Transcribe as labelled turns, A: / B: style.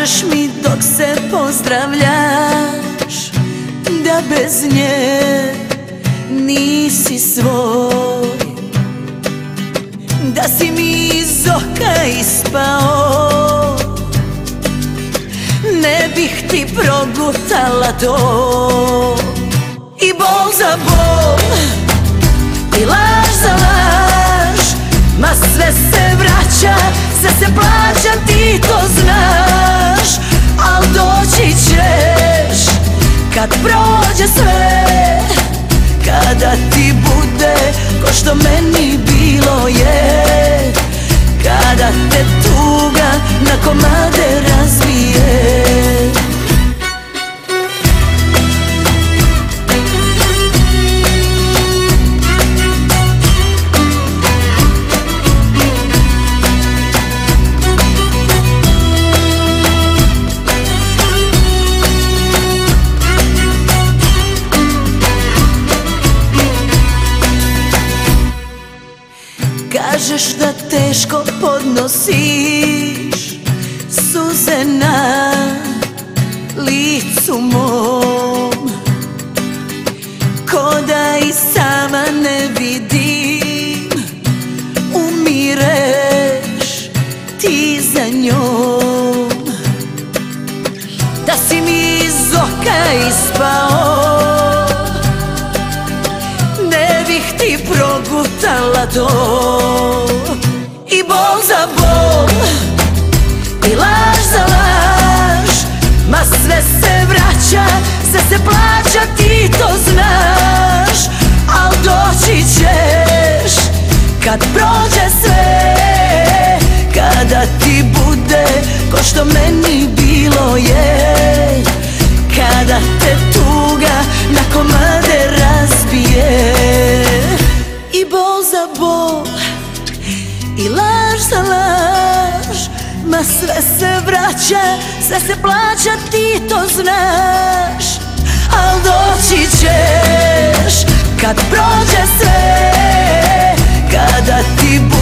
A: Kažeš mi dok se pozdravljaš da bez nje nisi svoj, da si mi iz oka ispao. Ne bih ti progutala to. I bol za bol, i laž za laž, ma sve se vraća, sve se plaća, ti to znaš. Al doći ćeš kad prođe sve, kada ti bude ko što meni bilo je, kada te tuga na komade razbije. Kažeš da teško podnosiš suze na licu mom, ko da i sama ne vidim, umireš ti za njom. Da si mi iz oka ispao, ne bih ti progutala to. I bol za bol, i laž za laž, ma sve se vraća, sve se plaća, ti to znaš. Al doći ćeš kad prođe sve, kada ti bude ko što meni bilo je, kada te tuga na komade razbije. I bol za bol, i laž za laž, ma sve se vraća, sve se plaća, ti to znaš. Al doći ćeš kad prođe sve, kada ti bude